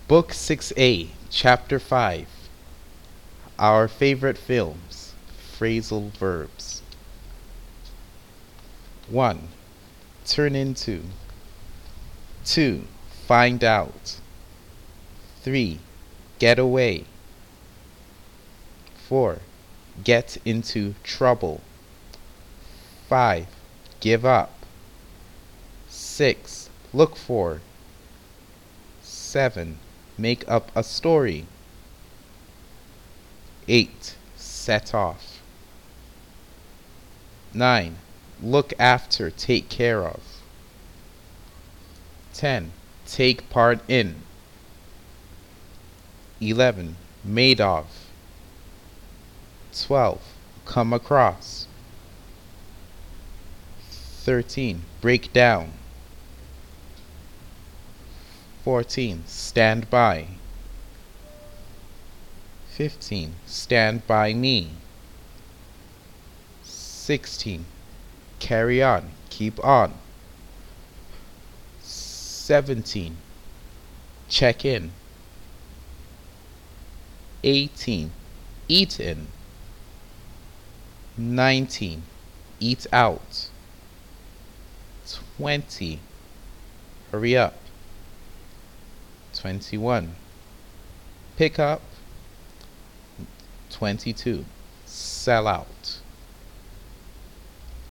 Book 6A, Chapter 5. Our favorite films. Phrasal verbs. 1. Turn into. 2. Find out. 3. Get away. 4. Get into trouble. 5. Give up. 6. Look for. 7. Make up a story. 8. Set off. 9. Look after, take care of. 10. Take part in. 11. Made of. 12. Come across. 13. Break down. 14. Stand by. 15. Stand by me. 16. Carry on, keep on. 17. Check in. 18. Eat in. 19. Eat out. 20. Hurry up. 21. Pick up. 22. Sell out.